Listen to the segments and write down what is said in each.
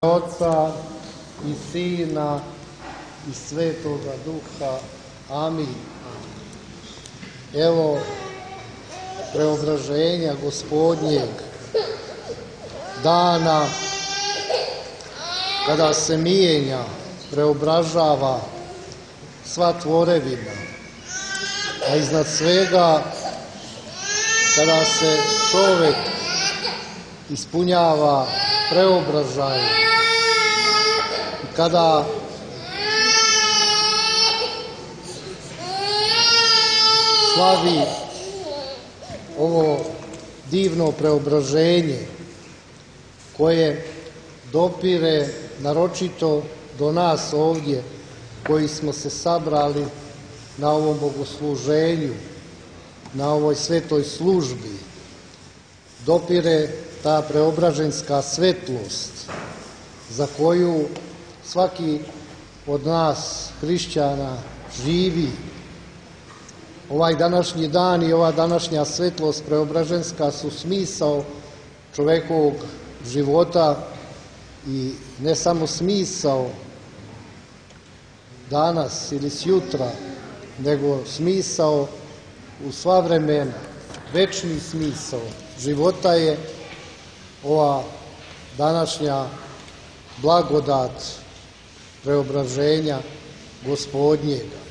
Oca i Sina i Svetoga Duha. Amin. Evo preobraženja Gospodnjeg dana kada se mijenja, preobražava sva tvorevina, a iznad svega kada se čovjek ispunjava preobražaj, kada slavi ovo divno preobraženje koje dopire naročito do nas ovdje koji smo se sabrali na ovom bogosluženju, na ovoj svetoj službi, dopire ta preobraženska svetlost za koju svaki od nas hrišćana živi. Ovaj današnji dan i ova današnja svetlost preobraženska su smisao čovjekovog života i ne samo smisao danas ili sjutra, nego smisao u sva vremena, večni smisao života je ova današnja blagodat preobraženja Gospodnjega.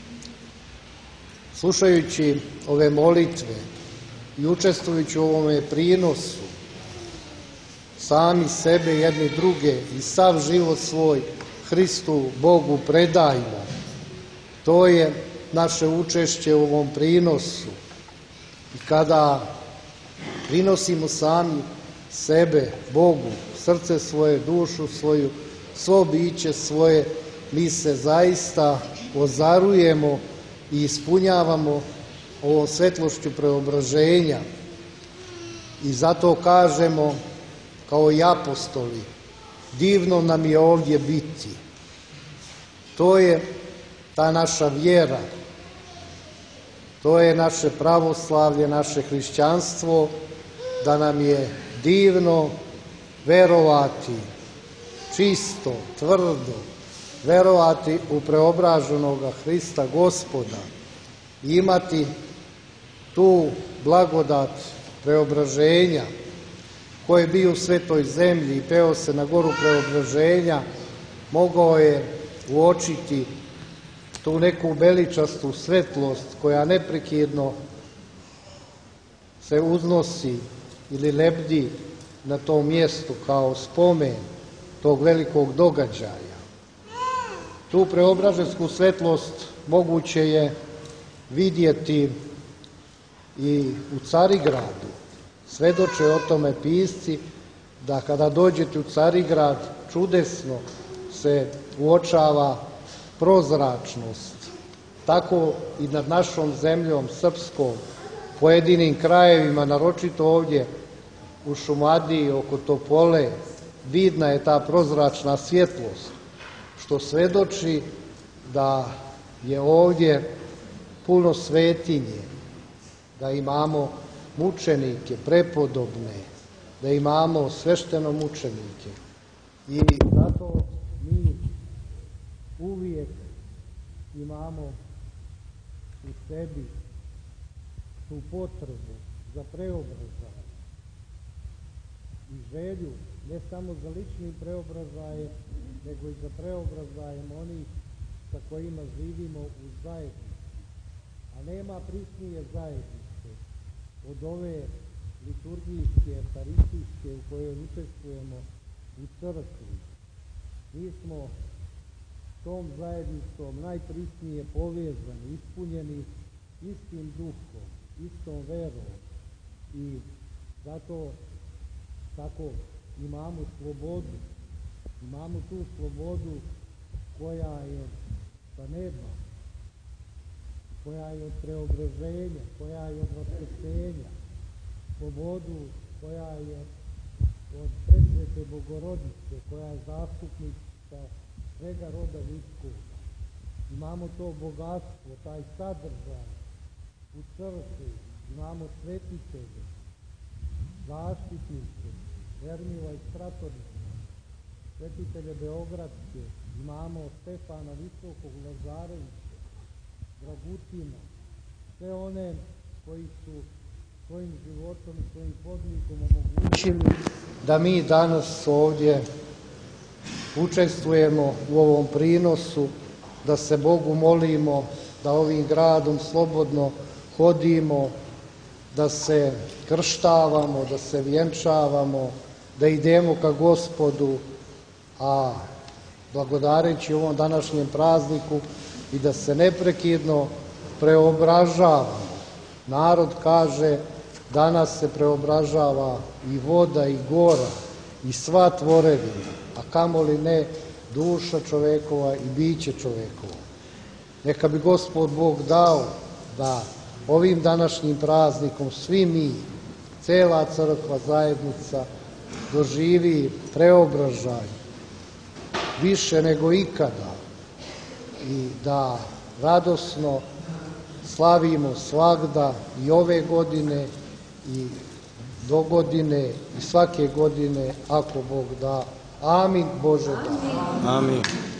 Slušajući ove molitve i učestvujući u ovome prinosu, sami sebe, jedni druge i sav život svoj Hristu Bogu predajmo. To je naše učešće u ovom prinosu. I kada prinosimo sami sebe Bogu, srce svoje, dušu svoju, svo biće svoje, mi se zaista ozarujemo i ispunjavamo ovom svetlošću preobraženja. I zato kažemo kao i apostoli, divno nam je ovdje biti. To je ta naša vjera, to je naše pravoslavlje, naše hrišćanstvo, da nam je divno verovati, čisto, tvrdo, verovati u preobraženoga Hrista Gospoda i imati tu blagodat preobraženja koji je bio u svetoj zemlji i peo se na goru preobraženja, mogao je uočiti tu neku veličastu svetlost koja neprekidno se uznosi ili lebdi na tom mjestu kao spomen tog velikog događaja. Tu preobražensku svetlost moguće je vidjeti i u Carigradu. Svedoče o tome pisci da kada dođete u Carigrad čudesno se uočava prozračnost. Tako i nad našom zemljom srpskom, pojedinim krajevima, naročito ovdje u Šumadiji oko Topole, vidna je ta prozračna svjetlost, što svedoči da je ovdje puno svetinje, da imamo mučenike prepodobne, da imamo svešteno mučenike. I zato mi uvijek imamo u sebi tu potrebu za preobražaj i želju ne samo za ličnim preobražajem, nego i za preobražajem onih sa kojima živimo u zajednici. A nema prisnije zajednice od ove liturgijske, euharistijske u kojoj učestvujemo u crkvi. Mi smo tom zajednicom najprisnije povezani, ispunjeni istim duhom, istom verom i zato tako imamo slobodu. Imamo tu slobodu koja je sa neba, koja je od preobraženja, koja je od vaskrsenja, slobodu koja je od presvete Bogorodice, koja je zastupnica svega roda ljudskog. Imamo to bogatstvo, taj sadržaj u crkvi, imamo svetitelje, zaštitnike, Ermila i Stratorica, svetitelje Beogradske, imamo Stefana Visokog, Lazarevića, Dragutina, sve one koji su svojim životom i svojim podnikom omogućili da mi danas ovdje učestvujemo u ovom prinosu, da se Bogu molimo, da ovim gradom slobodno hodimo, da se krštavamo, da se vjenčavamo, da idemo ka Gospodu, a blagodareći ovom današnjem prazniku i da se neprekidno preobražavamo. Narod kaže, danas se preobražava i voda i gora i sva tvorevina, a kamoli ne duša čovekova i biće čovekovo. Neka bi Gospod Bog dao da ovim današnjim praznikom svi mi, cela crkva, zajednica, doživi preobražaj više nego ikada i da radosno slavimo svagda i ove godine i do godine i svake godine, ako Bog da. Amin, Bože da. Amin.